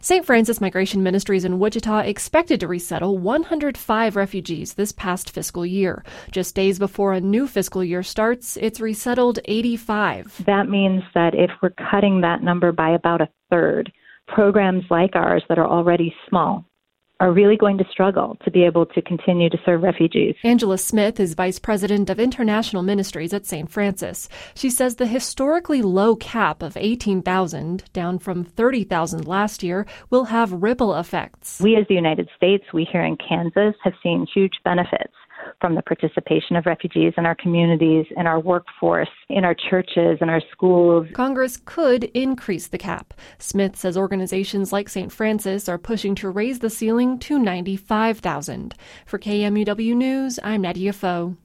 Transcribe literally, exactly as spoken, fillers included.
Saint Francis Migration Ministries in Wichita expected to resettle one hundred five refugees this past fiscal year. Just days before a new fiscal year starts, it's resettled eighty-five. That means that if we're cutting that number by about a third, programs like ours that are already small are really going to struggle to be able to continue to serve refugees. Angela Smith is Vice President of International Ministries at Saint Francis. She says the historically low cap of eighteen thousand, down from thirty thousand last year, will have ripple effects. We as the United States, we here in Kansas, have seen huge benefits from the participation of refugees in our communities, in our workforce, in our churches, in our schools. Congress could increase the cap. Smith says organizations like Saint Francis are pushing to raise the ceiling to ninety-five thousand. For K M U W News, I'm Nadia Foe.